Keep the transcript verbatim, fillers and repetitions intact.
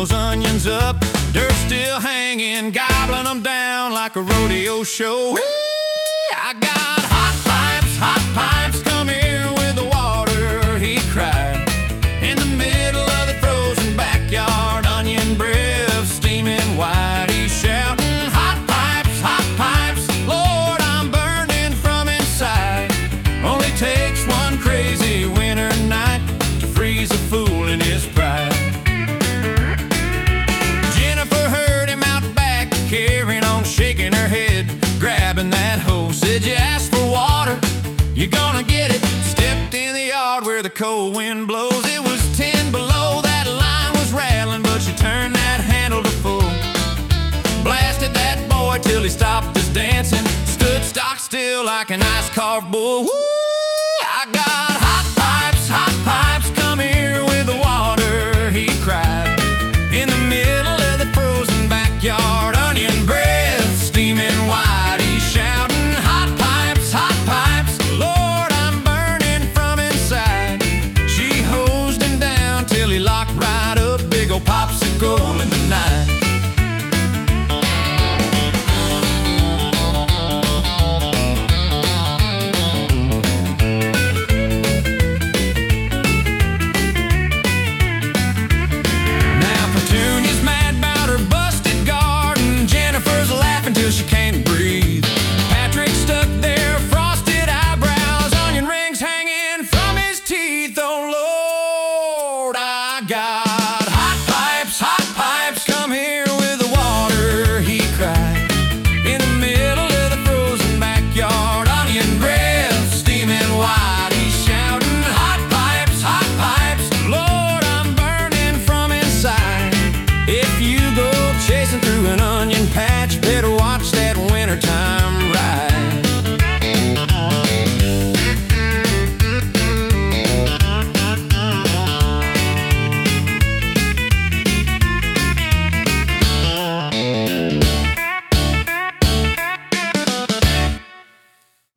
those onions up, dirt still hanging, gobbling them down like a rodeo show. I got hot pipes, hot pipes, come here with the water, he cried. In the middle of the frozen backyard, onion breath steaming white, he's shouting, hot pipes, hot pipes, Lord, I'm burning from inside. Only takes one crazy winter night to freeze a fool in his pride. Jennifer heard him out back, carrying on, shaking her head, grabbing that hose. Said, you asked for water, you're gonna get it. Stepped in the yard where the cold wind blows. It was ten below, that line was rattling, but she turned that handle to full. Blasted that boy till he stopped his dancing, stood stock still like an ice-carved bull. Woo! I got hot pipes, hot pipes, come here with the water, he cried. In the middle of the frozen backyard, onion breath steaming white, he's shouting, hot pipes, hot pipes, Lord, I'm burning from inside. She hosed him down till he locked right up, big old popsicle in the night. Till she can't breathe. Patrick stuck there, frosted eyebrows, onion rings hanging from his teeth. Oh Lord, I got